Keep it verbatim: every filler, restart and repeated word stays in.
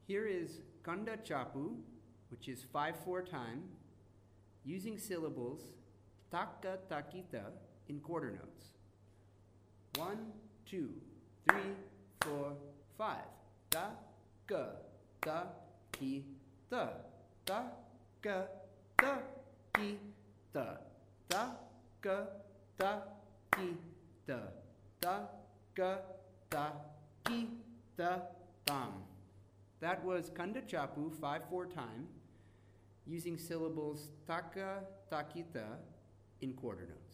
Here is Kanda Chapu, which is five four time, using syllables taka takita in quarter notes. One, two, three, four, five. Ta ka ta ki ta ta ka ta ki ta ta ka ta ki ta ta ka ta ki ta tam. That was Kanda Chapu five four time, using syllables taka takita in quarter notes.